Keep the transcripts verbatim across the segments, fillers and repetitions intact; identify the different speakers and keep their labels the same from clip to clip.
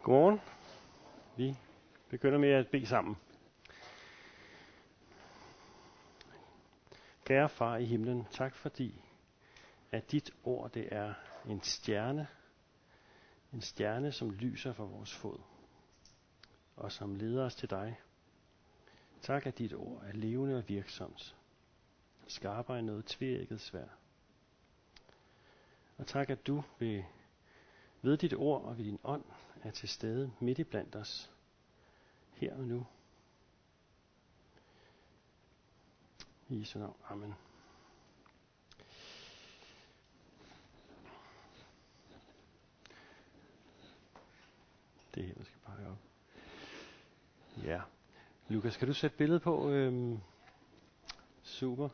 Speaker 1: Godmorgen. Vi begynder med at bede sammen. Kære far i himlen, tak fordi, at dit ord det er en stjerne, en stjerne, som lyser for vores fod, og som leder os til dig. Tak, at dit ord er levende og virksomt, skarper i noget tveægget sværd. Og tak, at du ved, ved dit ord og ved din ånd er til stede midt i blandt os, her og nu. I Jesu navn. Amen. Det her, der skal pege op. Ja. Lukas, kan du sætte billedet på? Øhm, super.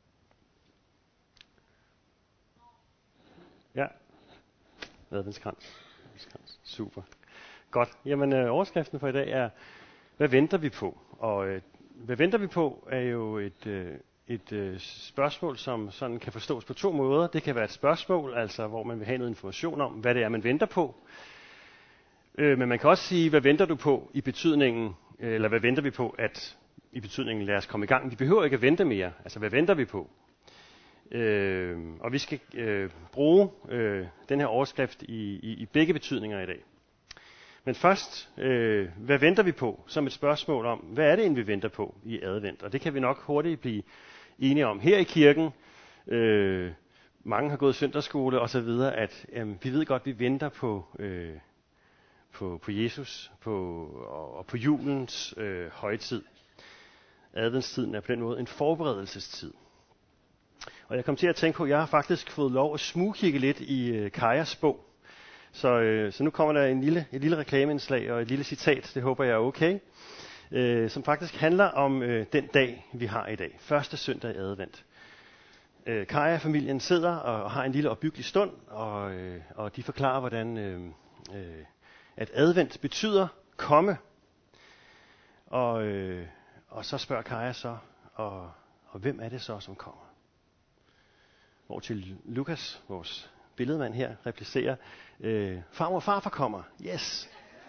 Speaker 1: Ja. Adventskrans. Adventskrans. Super. Godt. Jamen, øh, overskriften for i dag er, hvad venter vi på? Og øh, hvad venter vi på er jo et, øh, et øh, spørgsmål, som sådan kan forstås på to måder. Det kan være et spørgsmål, altså hvor man vil have noget information om, hvad det er, man venter på. Øh, men man kan også sige, hvad venter du på i betydningen, eller hvad venter vi på, at i betydningen lad os komme i gang. Vi behøver ikke at vente mere. Altså, hvad venter vi på? Øh, og vi skal øh, bruge øh, den her overskrift i, i, i begge betydninger i dag. Men først, øh, hvad venter vi på? Som et spørgsmål om, hvad er det egentlig, vi venter på i advent? Og det kan vi nok hurtigt blive enige om her i kirken. Øh, mange har gået søndagsskole og så videre, at øh, vi ved godt, vi venter på, øh, på, på Jesus på, og, og på julens øh, højtid. Adventstiden er på den måde en forberedelsestid. Og jeg kom til at tænke på, at jeg har faktisk fået lov at smugkigge lidt i øh, Kajas bog. Så, øh, så nu kommer der en lille, et lille reklameindslag og et lille citat, det håber jeg er okay, øh, som faktisk handler om øh, den dag, vi har i dag. Første søndag i advent. Øh, Kaja-familien sidder og har en lille opbyggelig stund, og, øh, og de forklarer, hvordan øh, øh, at advent betyder komme. Og, øh, og så spørger Kaja så, og, og hvem er det så, som kommer? Hvor til Lukas, vores billedmand her, replicerer, øh, farmor og farfar kommer. Yes!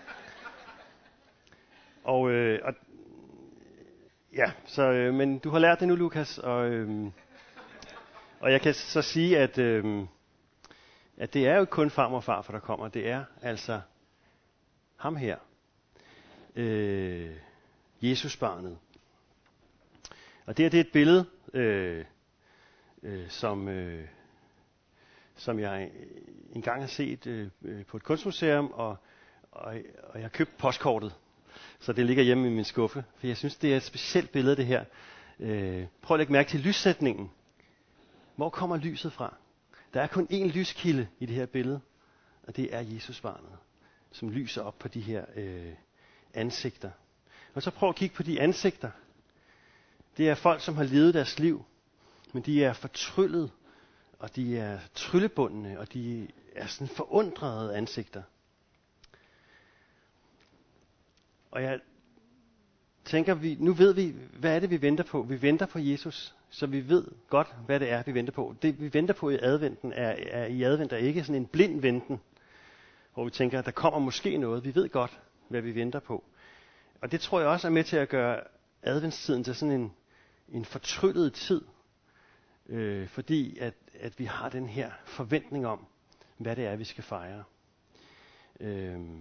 Speaker 1: og, øh, og ja, så, øh, men du har lært det nu, Lukas, og, øh, og jeg kan så sige, at, øh, at det er jo kun farmor og farfar, der kommer. Det er altså ham her. Øh, Jesusbarnet. Og det, det er et billede, øh, øh, som... Øh, som jeg engang har set øh, på et kunstmuseum, og, og, og jeg har købt postkortet, så det ligger hjemme i min skuffe, for jeg synes, det er et specielt billede, det her. Øh, prøv at lægge mærke til lyssætningen. Hvor kommer lyset fra? Der er kun én lyskilde i det her billede, og det er Jesusbarnet, som lyser op på de her øh, ansigter. Og så prøv at kigge på de ansigter. Det er folk, som har levet deres liv, men de er fortryllet, og de er tryllebundne, og de er sådan forundrede ansigter. Og jeg tænker, vi, nu ved vi, hvad er det, vi venter på? Vi venter på Jesus, så vi ved godt, hvad det er, vi venter på. Det, vi venter på i adventen, er, er i advent er ikke sådan en blind venten, hvor vi tænker, at der kommer måske noget. Vi ved godt, hvad vi venter på. Og det tror jeg også er med til at gøre adventstiden til sådan en, en fortryllet tid, øh, fordi at at vi har den her forventning om, hvad det er, vi skal fejre. Øhm.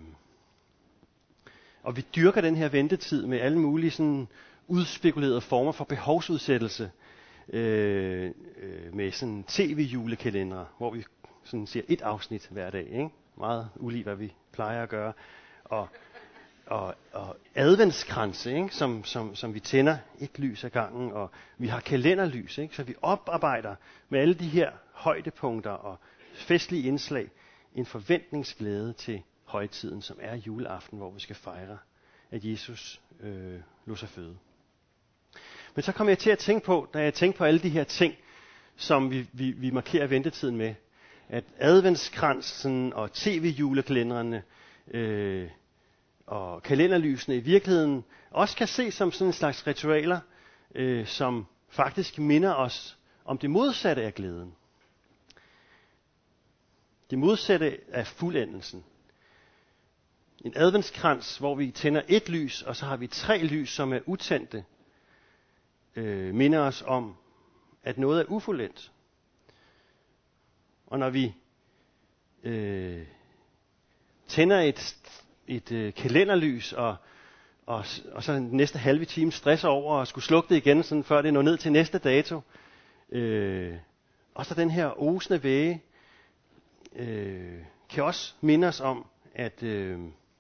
Speaker 1: Og vi dyrker den her ventetid med alle mulige sådan udspekulerede former for behovsudsættelse. Øh, øh, med sådan tv-julekalendere, hvor vi sådan ser et afsnit hver dag. Ikke? Meget ulig, hvad vi plejer at gøre. Og, og, og adventskranse, ikke? Som, som, som vi tænder et lys ad gangen, og vi har kalenderlys, ikke? Så vi oparbejder med alle de her højdepunkter og festlige indslag en forventningsglæde til højtiden, som er juleaften, hvor vi skal fejre, at Jesus øh, lod sig føde. Men så kom jeg til at tænke på, da jeg tænkte på alle de her ting, som vi, vi, vi markerer ventetiden med, at adventskransen og tv-julekalenderne øh, og kalenderlysene i virkeligheden også kan ses som sådan en slags ritualer, øh, som faktisk minder os om det modsatte af glæden. Det modsatte af fuldendelsen. en adventskrans, hvor vi tænder et lys, og så har vi tre lys, som er utændte, øh, minder os om, at noget er ufuldendt. Og når vi øh, tænder et, et øh, kalenderlys, og, og, og så den næste halve time stresser over at skulle slukke det igen, sådan, før det når ned til næste dato, øh, og så den her osende væge, øh, kan også minde os om, at, øh,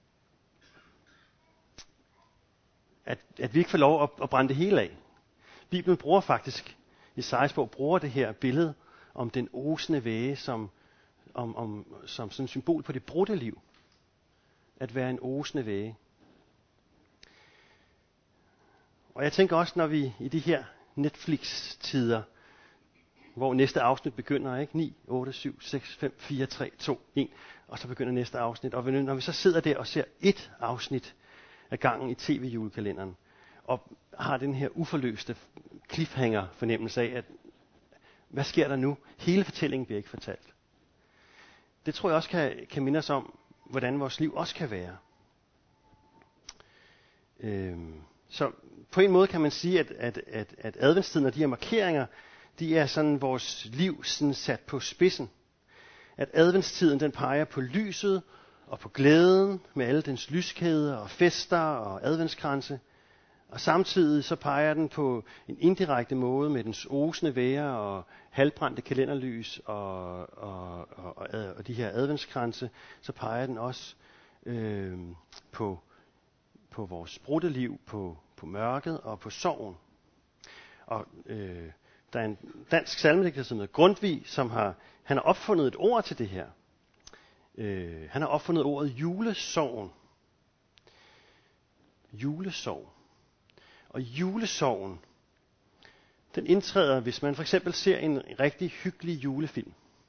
Speaker 1: at, at vi ikke får lov at, at brænde det hele af. Bibelen bruger faktisk, Jesajas bog bruger det her billede om den osende væge som, om, om, som sådan et symbol på det brudte liv. At være en osende væge. Og jeg tænker også, når vi i de her Netflix-tider, hvor næste afsnit begynder, ikke? ni, otte, syv, seks, fem, fire, tre, to, et, og så begynder næste afsnit. Og når vi så sidder der og ser et afsnit af gangen i tv-julekalenderen, og har den her uforløste cliffhanger-fornemmelse af, at hvad sker der nu? Hele fortællingen bliver ikke fortalt. Det tror jeg også kan, kan minde os om, hvordan vores liv også kan være. Øhm, så på en måde kan man sige, at, at, at, at adventstiden og de her markeringer, de er sådan vores liv sådan sat på spidsen. At adventstiden den peger på lyset og på glæden med alle dens lyskæder og fester og adventskranse. Og samtidig så peger den på en indirekte måde med dens osende væger og halvbrændte kalenderlys og, og, og, og, og de her adventskranse, så peger den også øh, på, på vores brudte liv, på, på mørket og på sorgen. Og øh, der er en dansk salmedigter, som hedder Grundtvig, som har, han har opfundet et ord til det her. Øh, han har opfundet ordet julesorgen. Julesorg. Og julesorgen, den indtræder, hvis man for eksempel ser en rigtig hyggelig julefilm,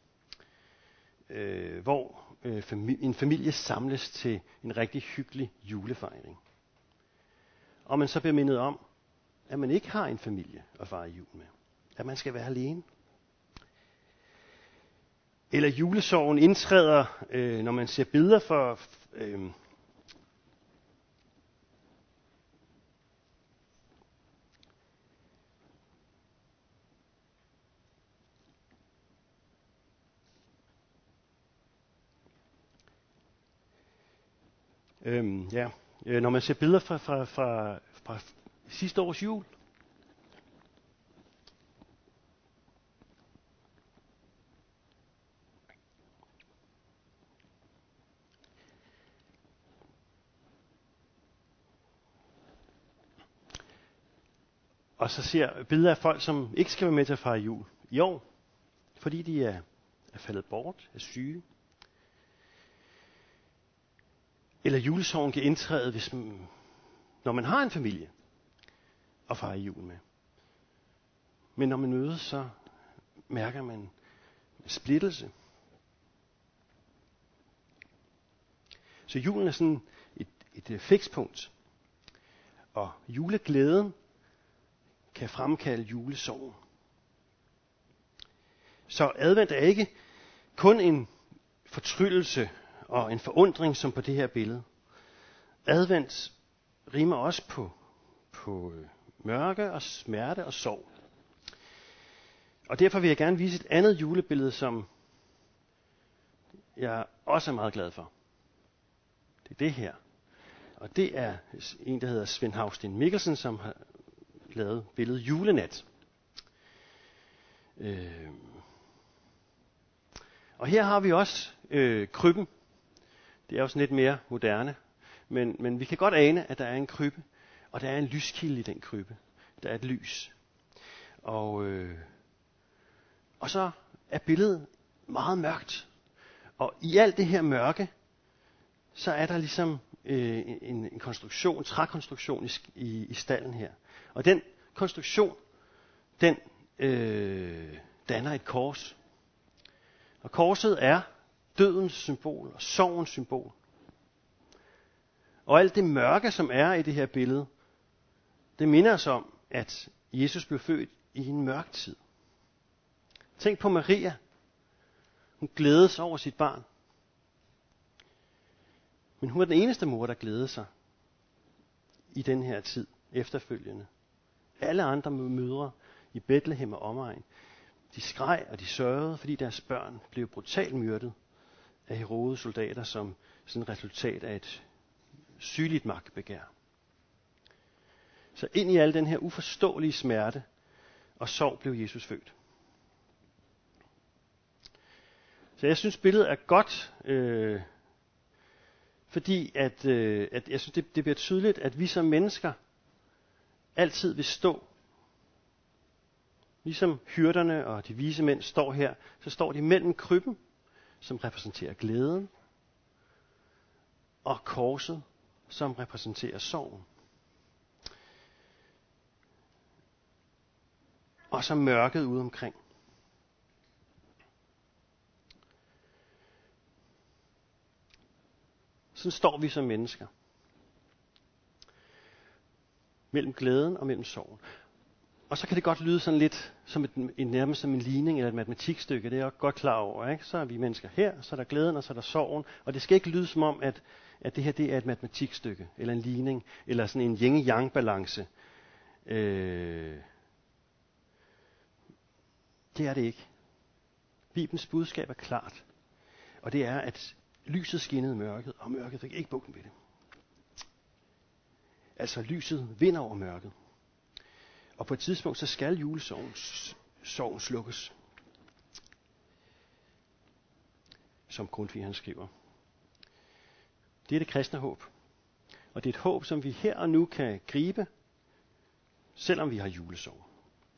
Speaker 1: øh, hvor øh, fami- en familie samles til en rigtig hyggelig julefejring. Og man så bliver mindet om, at man ikke har en familie at fejre jul med. At man skal være alene. Eller julesorgen indtræder, øh, når man ser billeder for... Øh, Øhm, ja, øh, når man ser billeder fra, fra, fra, fra sidste års jul, og så ser billeder af folk, som ikke skal være med til at fejre jul i år, fordi de er, er faldet bort, er syge. Eller julesorgen kan indtræde, hvis man, når man har en familie at fejre jul med. Men når man mødes, så mærker man splittelse. Så julen er sådan et, et fikspunkt. Og juleglæden kan fremkalde julesorgen. Så advent er ikke kun en fortryllelse og en forundring, som på det her billede. Advent rimer også på, på mørke og smerte og sorg. Og derfor vil jeg gerne vise et andet julebillede, som jeg også er meget glad for. Det er det her. Og det er en, der hedder Svend Hausten Mikkelsen, som har lavet billedet Julenat. Øh. Og her har vi også øh, krybben. Det er jo sådan lidt mere moderne. Men, men vi kan godt ane, at der er en krybbe, og der er en lyskilde i den krybbe. Der er et lys. Og, øh, og så er billedet meget mørkt. Og i alt det her mørke, så er der ligesom øh, en, en konstruktion, en trækonstruktion i, i, i stallen her. Og den konstruktion, den øh, danner et kors. Og korset er dødens symbol og sorgens symbol. Og alt det mørke, som er i det her billede, det minder os om, at Jesus blev født i en mørk tid. Tænk på Maria. Hun glædes over sit barn. Men hun var den eneste mor, der glædede sig i den her tid efterfølgende. Alle andre mødre i Betlehem og omegn, de skreg og de sørgede, fordi deres børn blev brutalt myrdet af Herodes soldater som sådan et resultat af et sygeligt magtbegær. Så ind i al den her uforståelige smerte og sorg blev Jesus født. Så jeg synes, billedet er godt, øh, fordi at, øh, at jeg synes, det, det bliver tydeligt, at vi som mennesker altid vil stå. Ligesom hyrderne og de vise mænd står her, så står de mellem krybben, som repræsenterer glæden, og korset, som repræsenterer sorgen. Og så mørket ude omkring. Sådan står vi som mennesker. Mellem glæden og mellem sorgen. Og så kan det godt lyde sådan lidt som et, et nærmest som en ligning eller et matematikstykke. Det er jeg godt klar over, ikke? Så er vi mennesker her, så er der glæden, og så er der sorgen. Og det skal ikke lyde som om, at, at det her det er et matematikstykke, eller en ligning, eller sådan en yin-yang-balance. Øh, det er det ikke. Bibelens budskab er klart. Og det er, at lyset skinnede mørket, og mørket fik ikke bugten ved det. Altså lyset vinder over mørket. Og på et tidspunkt, så skal julesorgen sorgen slukkes. Som Grundtvig han skriver. Det er det kristne håb. Og det er et håb, som vi her og nu kan gribe, selvom vi har julesorg.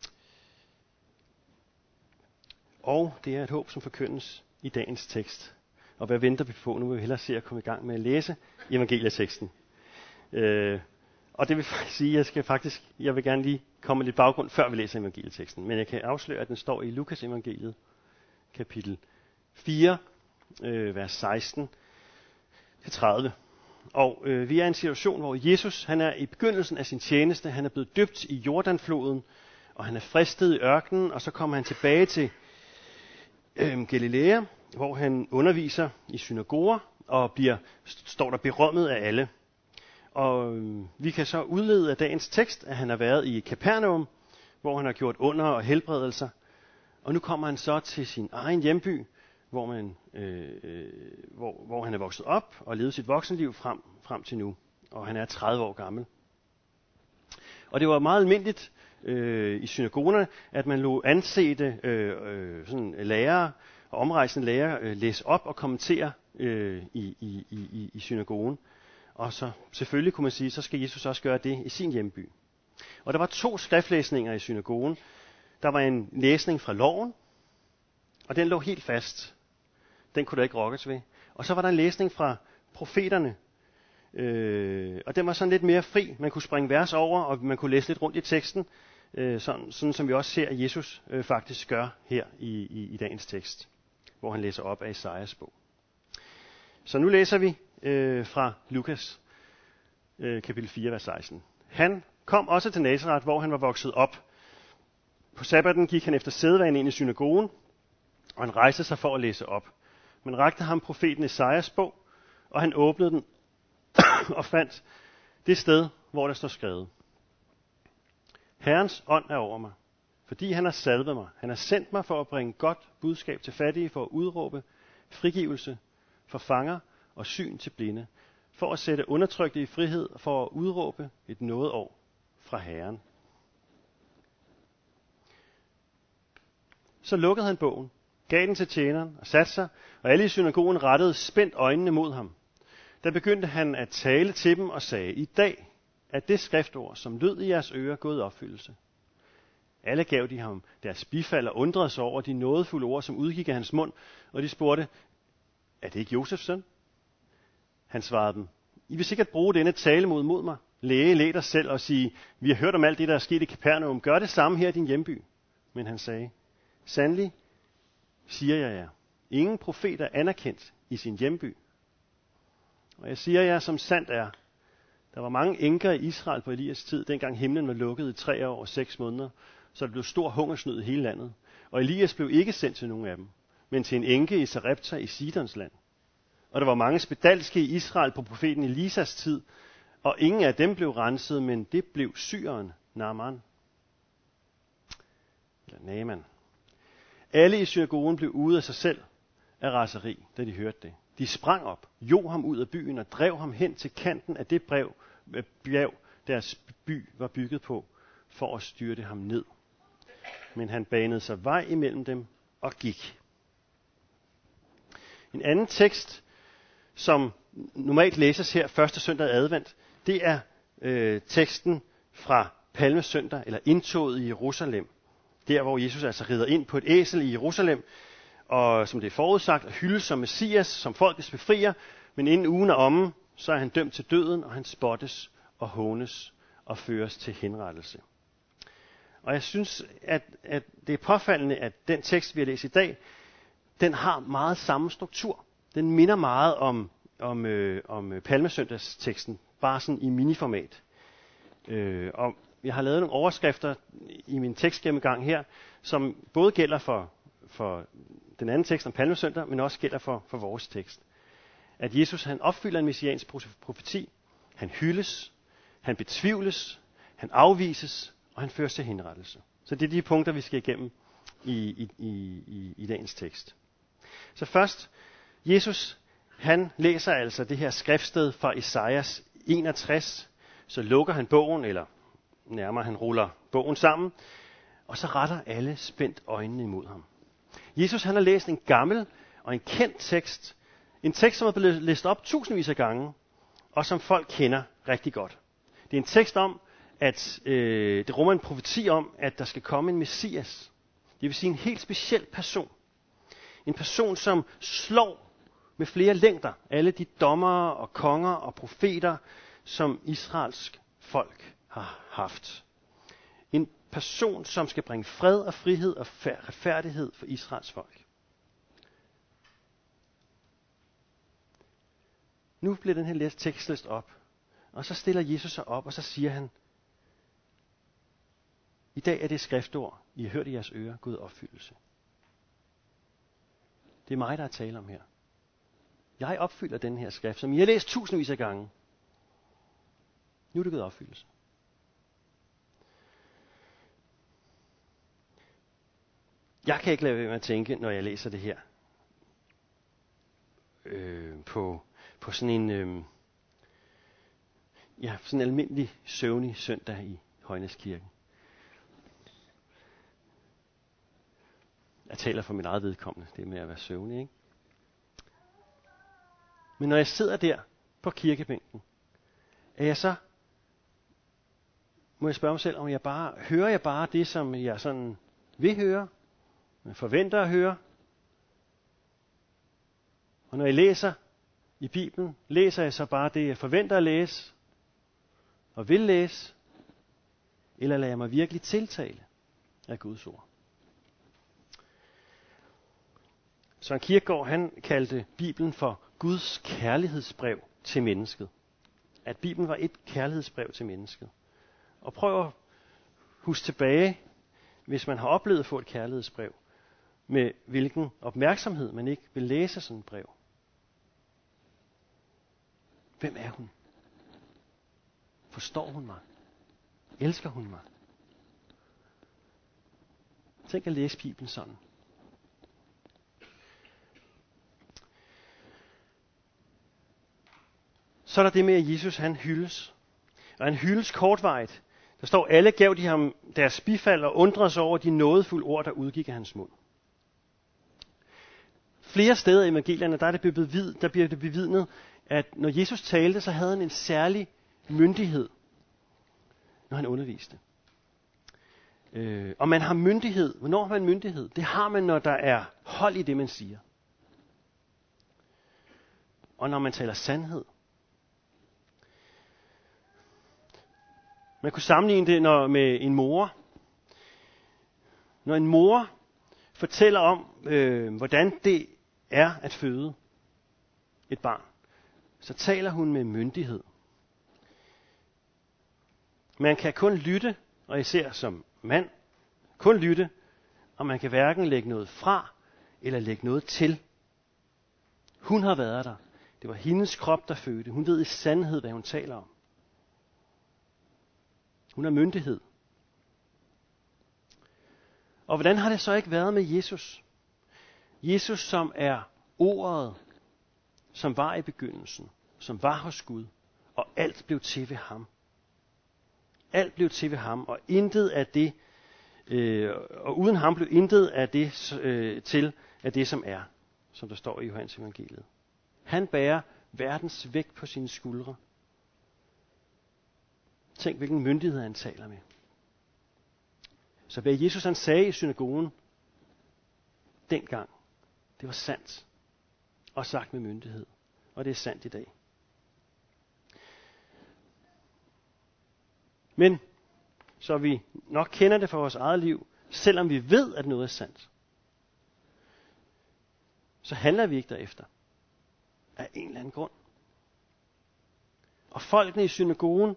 Speaker 1: Og det er et håb, som forkyndes i dagens tekst. Og hvad venter vi på? Nu vil vi hellere se at komme i gang med at læse evangelieteksten. Øh, og det vil faktisk sige, at jeg skal faktisk, jeg vil gerne lige komme med lidt baggrund, før vi læser evangelieteksten. Men jeg kan afsløre, at den står i Lukas evangeliet, kapitel fire, øh, vers seksten til tredive. Og øh, vi er i en situation, hvor Jesus, han er i begyndelsen af sin tjeneste, han er blevet døbt i Jordanfloden, og han er fristet i ørkenen, og så kommer han tilbage til øh, Galilea, hvor han underviser i synagoger, og bliver, står der, berømmet af alle. Og øh, vi kan så udlede af dagens tekst, at han har været i Kapernaum, hvor han har gjort under og helbredelser. Og nu kommer han så til sin egen hjemby, hvor, man, øh, øh, hvor, hvor han er vokset op og levet sit voksenliv frem, frem til nu. Og han er tredive år gammel. Og det var meget almindeligt øh, i synagogerne, at man lod ansete øh, øh, sådan lærere og omrejsende lærere øh, læse op og kommentere øh, i, i, i, i synagogen. Og så selvfølgelig kunne man sige, så skal Jesus også gøre det i sin hjemby. Og der var to skriftlæsninger i synagogen. Der var en læsning fra loven, og den lå helt fast. Den kunne der ikke rokkes ved. Og så var der en læsning fra profeterne, øh, og den var sådan lidt mere fri. Man kunne springe vers over, og man kunne læse lidt rundt i teksten, øh, sådan, sådan som vi også ser, at Jesus øh, faktisk gør her i, i, i dagens tekst, hvor han læser op af Esajas bog. Så nu læser vi øh, fra Lukas øh, kapitel fire, vers seksten. Han kom også til Nazaret, hvor han var vokset op. På sabbaten gik han efter sædvane ind i synagogen, og han rejste sig for at læse op. Man rakte ham profeten Esajas bog, og han åbnede den og fandt det sted, hvor der står skrevet: Herrens ånd er over mig, fordi han har salvet mig. Han har sendt mig for at bringe godt budskab til fattige, for at udråbe frigivelse for fanger og syn til blinde, for at sætte undertrykte i frihed, og for at udråbe et nådeår fra Herren. Så lukkede han bogen, gav den til tjeneren og satte sig, og alle i synagogen rettede spændt øjnene mod ham. Der begyndte han at tale til dem og sagde: I dag er det skriftord, som lød i jeres ører, gået i opfyldelse. Alle gav de ham deres bifald og undrede sig over de nådefulde ord, som udgik af hans mund, og de spurgte: Er det ikke Josefs søn? Han svarede dem: I vil sikkert bruge denne talemåde mod mig. Læge, læg dig selv og sige: Vi har hørt om alt det, der er sket i Kapernaum. Gør det samme her i din hjemby. Men han sagde: Sandelig siger jeg jer, ingen profet er anerkendt i sin hjemby. Og jeg siger jer, som sandt er, der var mange enker i Israel på Elias tid, dengang himlen var lukket i tre år og seks måneder, så der blev stor hungersnød i hele landet. Og Elias blev ikke sendt til nogen af dem, men til en enke i Sarepta i Sidons land. og der var mange spedalske i Israel på profeten Elisas tid, og ingen af dem blev renset, men det blev syreren Naaman. Eller Naaman. Alle i synagogen blev ude af sig selv af raseri, da de hørte det. De sprang op, jog ham ud af byen og drev ham hen til kanten af det brev, bjerg, deres by var bygget på, for at styrte ham ned. Men han banede sig vej imellem dem og gik. En anden tekst, som normalt læses her første søndag advent, det er øh, teksten fra Palmesøndag, eller indtoget i Jerusalem. Der, hvor Jesus altså rider ind på et æsel i Jerusalem, og som det er forudsagt, hyldes som Messias, som folkets befrier, men inden ugen er omme, så er han dømt til døden, og han spottes og hånes og føres til henrettelse. Og jeg synes, at, at det er påfaldende, at den tekst, vi har læst i dag, den har meget samme struktur. Den minder meget om, om, øh, om Palmesøndagsteksten, bare sådan i miniformat. Øh, og jeg har lavet nogle overskrifter i min tekstgennemgang her, som både gælder for, for den anden tekst om Palmesøndag, men også gælder for, for vores tekst. At Jesus han opfylder en messiansk profeti, han hyldes, han betvivles, han afvises, og han føres til henrettelse. Så det er de punkter, vi skal igennem i, i, i, i dagens tekst. Så først, Jesus, han læser altså det her skriftsted fra Esajas enogtres, så lukker han bogen, eller nærmere han ruller bogen sammen, og så retter alle spændt øjnene imod ham. Jesus han har læst en gammel og en kendt tekst, en tekst, som er blevet læst op tusindvis af gange, og som folk kender rigtig godt. Det er en tekst om, at øh, det rummer en profeti om, at der skal komme en Messias. Det vil sige en helt speciel person. En person, som slår med flere længder alle de dommere og konger og profeter, som Israelsk folk har haft. En person, som skal bringe fred og frihed og retfærdighed for Israels folk. Nu bliver den her tekst læst op, og så stiller Jesus sig op, og så siger han, i dag er det skriftord, I har hørt i jeres ører, Gud opfyldelse. Det er mig, der er tale om her. Jeg opfylder den her skrift, som I har læst tusindvis af gange. Nu er det Gud opfyldelse. Jeg kan ikke lade være med at tænke, når jeg læser det her, øh, på, på sådan en, øh, ja, sådan en almindelig søvnig søndag i Højnæskirken. Jeg taler for mit eget vedkommende, det med at være søvnig, ikke? Men når jeg sidder der på kirkebænken, er jeg så, må jeg spørge mig selv, om jeg bare, hører jeg bare det, som jeg sådan vil høre, forventer at høre. Og når jeg læser i Bibelen, læser jeg så bare det, jeg forventer at læse, og vil læse, eller lader jeg mig virkelig tiltale af Guds ord. Søren Kierkegaard, han kaldte Bibelen for Guds kærlighedsbrev til mennesket. At Bibelen var et kærlighedsbrev til mennesket. Og prøv at huske tilbage, hvis man har oplevet at få et kærlighedsbrev, med hvilken opmærksomhed man ikke vil læse sådan et brev. Hvem er hun? Forstår hun mig? Elsker hun mig? Tænk at læse Bibelen sådan. Så er der det med, at Jesus han hyldes. Og han hyldes kortvarigt. Der står, alle gav de ham deres bifald og undrede sig over de nådefulde ord, der udgik af hans mund. Flere steder i evangelierne, der, er det bevidnet, der bliver det bevidnet, at når Jesus talte, så havde han en særlig myndighed, når han underviste. Øh, og man har myndighed. Hvornår har man myndighed? Det har man, når der er hold i det, man siger. Og når man taler sandhed. Man kunne sammenligne det når, med en mor. Når en mor fortæller om, øh, hvordan det er at føde et barn, så taler hun med myndighed. Man kan kun lytte, og især som mand, kun lytte, og man kan hverken lægge noget fra, eller lægge noget til. Hun har været der. Det var hendes krop, der fødte. Hun ved i sandhed, hvad hun taler om. Hun er myndighed. Og hvordan har det så ikke været med Jesus? Jesus, som er ordet, som var i begyndelsen, som var hos Gud, og alt blev til ved ham. Alt blev til ved ham, og intet af det, øh, og uden ham blev intet af det øh, til af det, som er, som der står i Johannes evangeliet. Han bærer verdens vægt på sine skuldre. Tænk, hvilken myndighed han taler med. Så hvad Jesus han sagde i synagogen dengang, det var sandt. Og sagt med myndighed. Og det er sandt i dag. Men, så vi nok kender det fra vores eget liv, selvom vi ved, at noget er sandt, så handler vi ikke derefter. Af en eller anden grund. Og folkene i synagogen,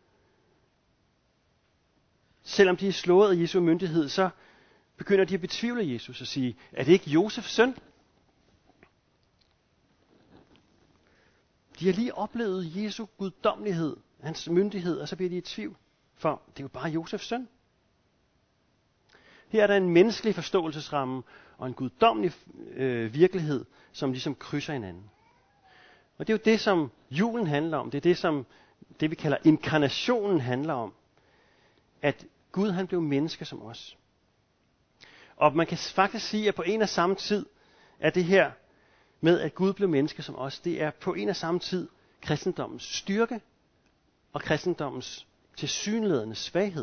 Speaker 1: selvom de er slået af Jesu myndighed, så begynder de at betvivle Jesus og sige, er det ikke Josefs søn? De har lige oplevet Jesu guddommelighed, hans myndighed, og så bliver de i tvivl, for det er jo bare Josefs søn. Her er der en menneskelig forståelsesramme og en guddommelig øh, virkelighed, som ligesom krydser hinanden. Og det er jo det, som julen handler om. Det er det, som det vi kalder inkarnationen handler om. At Gud han blev menneske som os. Og man kan faktisk sige, at på en og samme tid, at det her med, at Gud blev menneske som os, det er på en og samme tid kristendommens styrke og kristendommens tilsyneladende svaghed.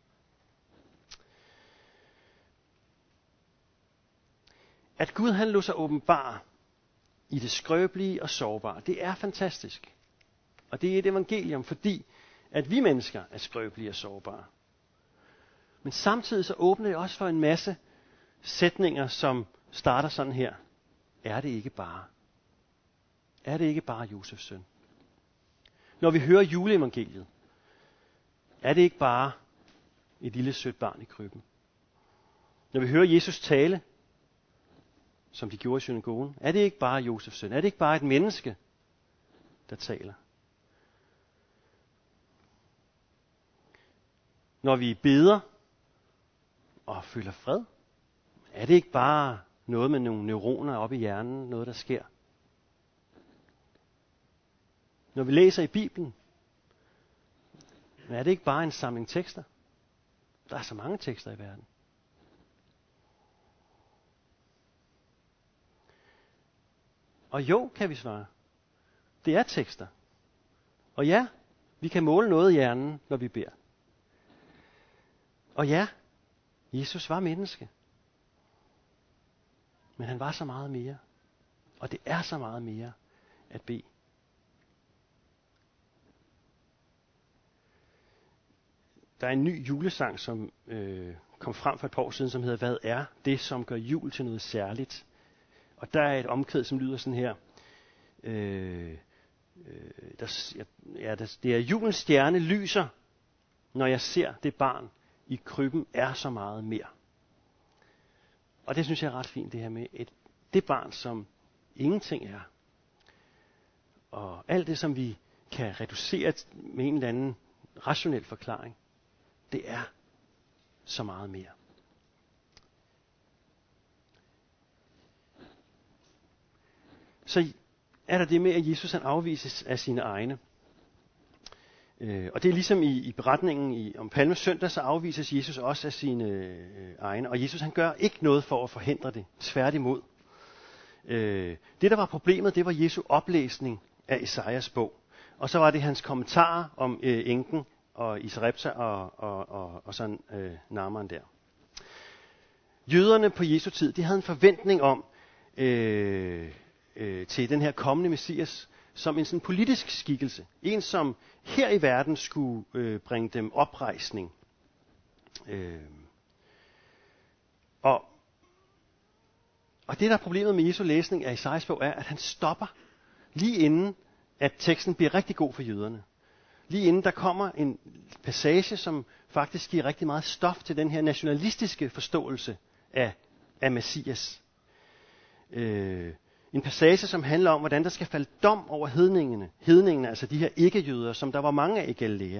Speaker 1: At Gud han lod sig åbenbare i det skrøbelige og sårbare, det er fantastisk. Og det er et evangelium, fordi at vi mennesker er skrøbelige og sårbare. Men samtidig så åbner det også for en masse sætninger, som starter sådan her. Er det ikke bare? Er det ikke bare Josefs søn? Når vi hører juleevangeliet, er det ikke bare et lille sødt barn i krybben? Når vi hører Jesus tale, som de gjorde i synagogen, er det ikke bare Josefs søn? Er det ikke bare et menneske, der taler? Når vi beder og føler fred, er det ikke bare noget med nogle neuroner oppe i hjernen, noget der sker? Når vi læser i Bibelen, er det ikke bare en samling tekster? Der er så mange tekster i verden. Og jo, kan vi svare. Det er tekster. Og ja, vi kan måle noget i hjernen, når vi beder. Og ja, Jesus var menneske. Men han var så meget mere. Og det er så meget mere at bede. Der er en ny julesang, som øh, kom frem for et par år siden, som hedder, hvad er det, som gør jul til noget særligt? Og der er et omkvæd, som lyder sådan her. Øh, øh, der, ja, der, det er julens stjerne lyser, når jeg ser det barn i krybben er så meget mere. Og det synes jeg er ret fint, det her med et, det barn, som ingenting er. Og alt det, som vi kan reducere med en eller anden rationel forklaring, det er så meget mere. Så er der det med, at Jesus han afvises af sine egne. Øh, og det er ligesom i, i beretningen i, om Palmesøndag, så afvises Jesus også af sine øh, egne. Og Jesus han gør ikke noget for at forhindre det. Tværtimod. Øh, det der var problemet, det var Jesu oplæsning af Esajas bog. Og så var det hans kommentarer om øh, enken og Isarepta og, og, og, og sådan øh, Naaman der. Jøderne på Jesu tid, de havde en forventning om øh, øh, til den her kommende Messias, som en sådan politisk skikkelse. En, som her i verden skulle øh, bringe dem oprejsning. Øh. Og, og det, der er problemet med Jesu læsning af Esajas bog, er, at han stopper lige inden, at teksten bliver rigtig god for jøderne. Lige inden der kommer en passage, som faktisk giver rigtig meget stof til den her nationalistiske forståelse af, af Messias. Øh. En passage, som handler om, hvordan der skal falde dom over hedningene. Hedningene, altså de her ikke-jøder, som der var mange af i Galilea.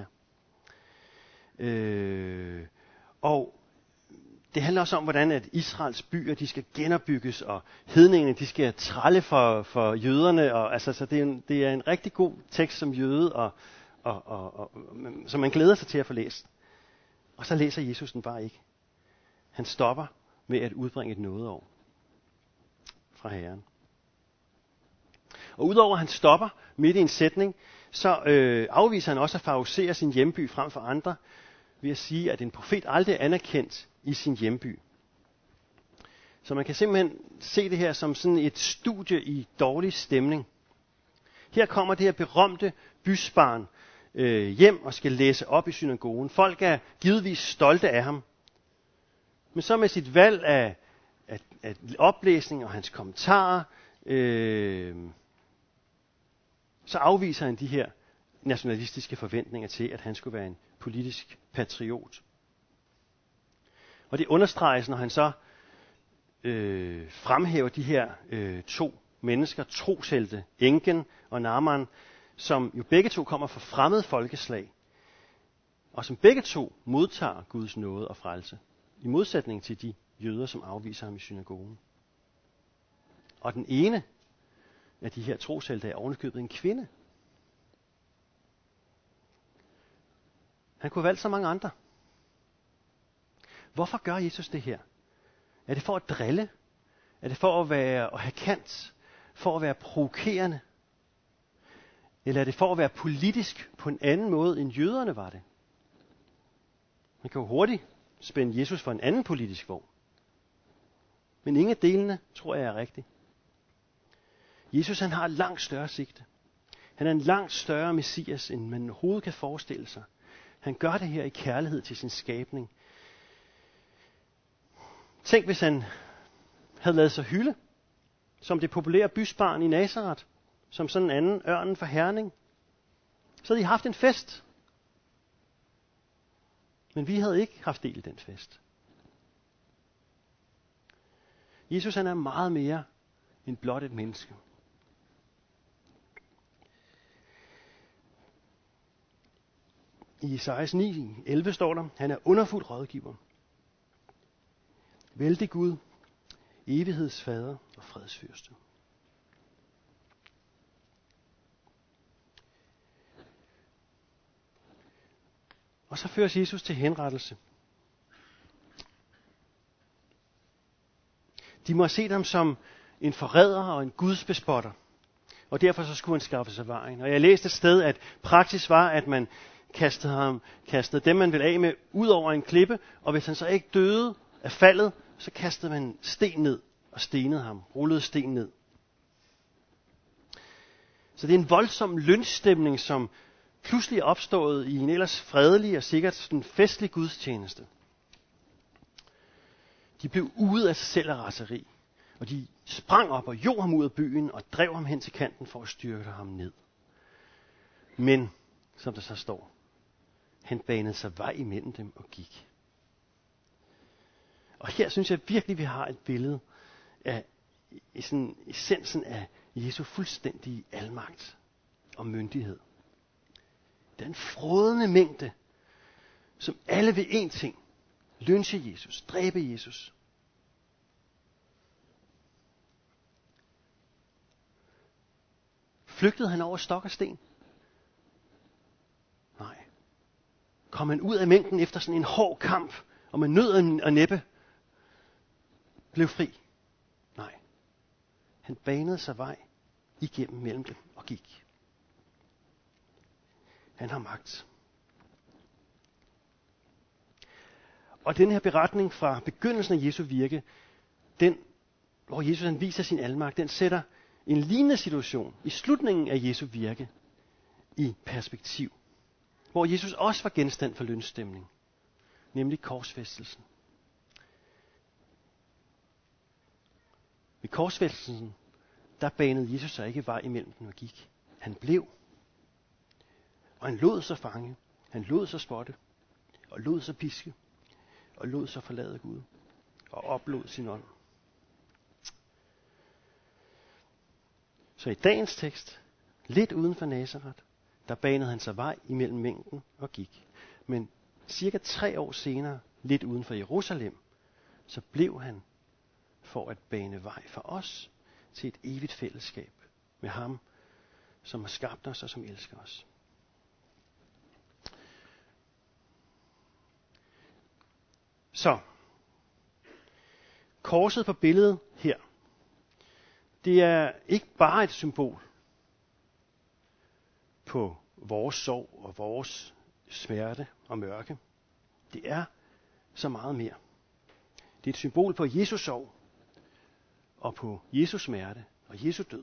Speaker 1: Øh, og det handler også om, hvordan at Israels byer, de skal genopbygges, og hedningene, de skal trælle for, for jøderne. Og, altså, så det er, en, det er en rigtig god tekst som jøde, og, og, og, og, som man glæder sig til at få læst. Og så læser Jesus den bare ikke. Han stopper med at udbringe et nådeår fra Herren. Og udover at han stopper midt i en sætning, så øh, afviser han også at favorisere sin hjemby frem for andre, ved at sige, at en profet aldrig er anerkendt i sin hjemby. Så man kan simpelthen se det her som sådan et studie i dårlig stemning. Her kommer det her berømte bysbarn øh, hjem og skal læse op i synagogen. Folk er givetvis stolte af ham. Men så med sit valg af, af, af oplæsning og hans kommentarer, øh, så afviser han de her nationalistiske forventninger til, at han skulle være en politisk patriot. Og det understreges, når han så øh, fremhæver de her øh, to mennesker, troshelte, enken og Naaman, som jo begge to kommer fra fremmede folkeslag, og som begge to modtager Guds nåde og frelse, i modsætning til de jøder, som afviser ham i synagogen. Og den ene af de her troshelte er ovenikøbet en kvinde. Han kunne have valgt så mange andre. Hvorfor gør Jesus det her? Er det for at drille? Er det for at være at have kant? For at være provokerende? Eller er det for at være politisk på en anden måde, end jøderne var det? Man kan jo hurtigt spænde Jesus for en anden politisk vogn. Men ingen af delene tror jeg er rigtigt. Jesus han har et langt større sigte. Han er en langt større messias, end man overhovedet kan forestille sig. Han gør det her i kærlighed til sin skabning. Tænk, hvis han havde ladet sig hylde, som det populære bysbarn i Nazareth, som sådan en anden ørnen for Herning. Så havde de haft en fest. Men vi havde ikke haft del i den fest. Jesus han er meget mere end blot et menneske. I Esajas ni elleve står der, han er underfuld rådgiver. Vældig Gud, evighedsfader og fredsfyrste. Og så føres Jesus til henrettelse. De må have set ham som en forræder og en gudsbespotter. Og derfor så skulle han skaffe sig vejen. Og jeg læste et sted, at praksis var, at man kastede, ham, kastede dem, man ville af med, ud over en klippe. Og hvis han så ikke døde af faldet, så kastede man sten ned og stenede ham. Rullede sten ned. Så det er en voldsom lynchstemning, som pludselig er opstået i en ellers fredelig og sikkert sådan festlig gudstjeneste. De blev ude af sig selv af raseri. Og de sprang op og jog ham ud af byen og drev ham hen til kanten for at styrke ham ned. Men, som der så står, han banede sig vej imellem dem og gik. Og her synes jeg virkelig, vi har et billede af i sådan essensen af Jesu fuldstændige almagt og myndighed. Den frådende mængde, som alle vil én ting, lynche Jesus, dræbe Jesus. Flygtede han over stok og sten? Nej. Kom han ud af mængden efter sådan en hård kamp, og med nød og næppe blev fri? Nej. Han banede sig vej igennem mellem dem og gik. Han har magt. Og den her beretning fra begyndelsen af Jesu virke, den, hvor Jesus han viser sin almagt, den sætter en lignende situation i slutningen af Jesu virke i perspektiv. Hvor Jesus også var genstand for lynchstemning, nemlig korsfæstelsen. Ved korsfæstelsen, der banede Jesus sig ikke vej imellem dem og gik. Han blev. Og han lod sig fange. Han lod sig spotte. Og lod sig piske. Og lod sig forlade Gud. Og oplod sin ånd. Så i dagens tekst, lidt uden for Nazaret, der banede han sig vej imellem mængden og gik. Men cirka tre år senere, lidt uden for Jerusalem, så blev han for at bane vej for os til et evigt fællesskab med ham, som har skabt os og som elsker os. Så, korset på billedet her, det er ikke bare et symbol på vores sorg og vores smerte og mørke. Det er så meget mere. Det er et symbol på Jesus sorg og på Jesus smerte og Jesu død.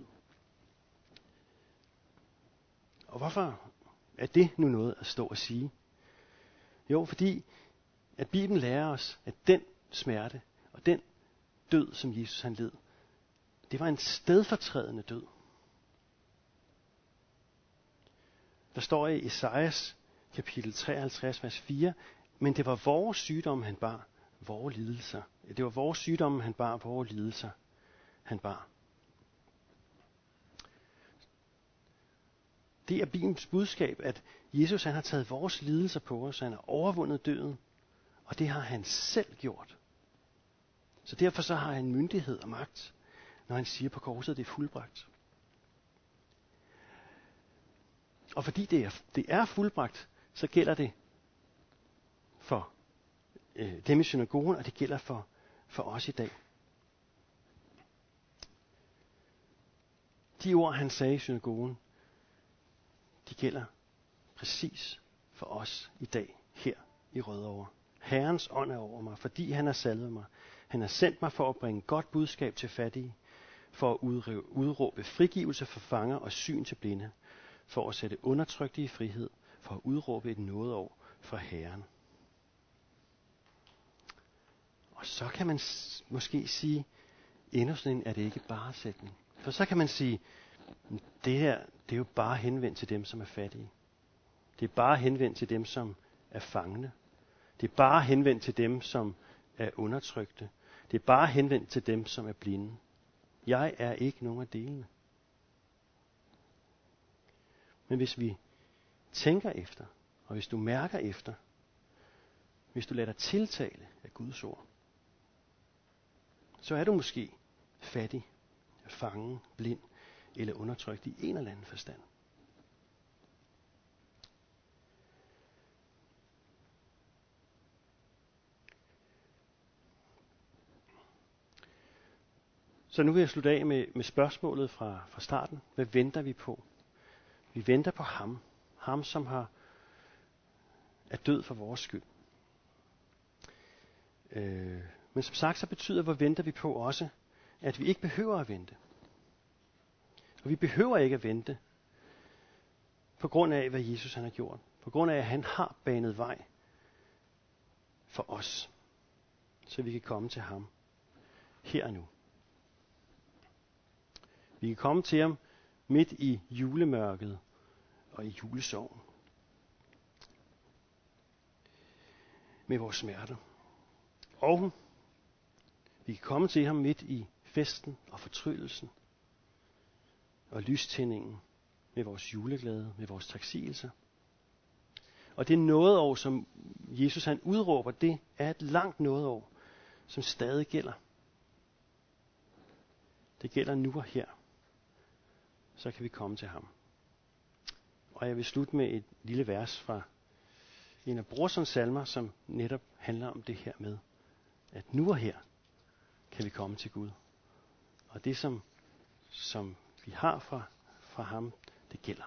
Speaker 1: Og hvorfor er det nu noget at stå og sige? Jo, fordi at Bibelen lærer os, at den smerte og den død, som Jesus han led, det var en stedfortrædende død. Der står i Esajas kapitel treoghalvtreds, vers fire, men det var vores sygdomme, han bar, vores lidelser. Det var vores sygdomme, han bar, vores lidelser, han bar. Det er Bibelens budskab, at Jesus han har taget vores lidelser på os, han har overvundet døden, og det har han selv gjort. Så derfor så har han myndighed og magt, når han siger på korset, at det er fuldbragt. Og fordi det er, det er fuldbragt, så gælder det for øh, dem i synagogen, og det gælder for, for os i dag. De ord, han sagde i synagogen, de gælder præcis for os i dag, her i Rødovre. Herrens ånd er over mig, fordi han har salvet mig. Han har sendt mig for at bringe godt budskab til fattige, for at udrive, udråbe frigivelse for fanger og syn til blinde, for at sætte undertrykte i frihed, for at udråbe et nådeår fra Herren. Og så kan man s- måske sige, endnu sådan en er det ikke bare sætning. For så kan man sige, det her, det er jo bare henvendt til dem, som er fattige. Det er bare henvendt til dem, som er fangne. Det er bare henvendt til dem, som er undertrykte. Det er bare henvendt til dem, som er blinde. Jeg er ikke nogen af delene. Men hvis vi tænker efter, og hvis du mærker efter, hvis du lader dig tiltale af Guds ord, så er du måske fattig, fangen, blind eller undertrykt i en eller anden forstand. Så nu vil jeg slutte af med, med spørgsmålet fra, fra starten. Hvad venter vi på? Vi venter på ham. Ham, som har er død for vores skyld. Øh, men som sagt, så betyder, hvad venter vi på også, at vi ikke behøver at vente. Og vi behøver ikke at vente på grund af, hvad Jesus han har gjort. På grund af, at han har banet vej for os, så vi kan komme til ham her og nu. Vi kan komme til ham midt i julemørket og i julesorgen. Med vores smerter. Og vi kan komme til ham midt i festen og fortryllelsen og lystændingen med vores juleglæde, med vores taksigelse. Og det nådeår, som Jesus han udråber, det er et langt nådeår, som stadig gælder. Det gælder nu og her. Så kan vi komme til ham. Og jeg vil slutte med et lille vers fra en af Brorsons salmer, som netop handler om det her med, at nu og her kan vi komme til Gud. Og det, som, som vi har fra, fra ham, det gælder.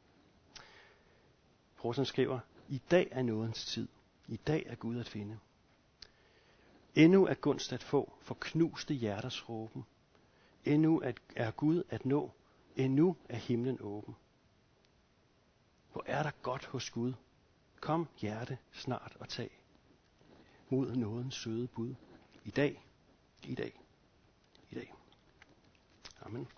Speaker 1: Brorson skriver, i dag er nådens tid. I dag er Gud at finde. Endnu er gunst at få for knuste hjerters råben. Endnu er Gud at nå. Endnu er himlen åben. Hvor er der godt hos Gud? Kom, hjerte, snart og tag mod nådens søde bud. I dag, i dag, i dag. Amen.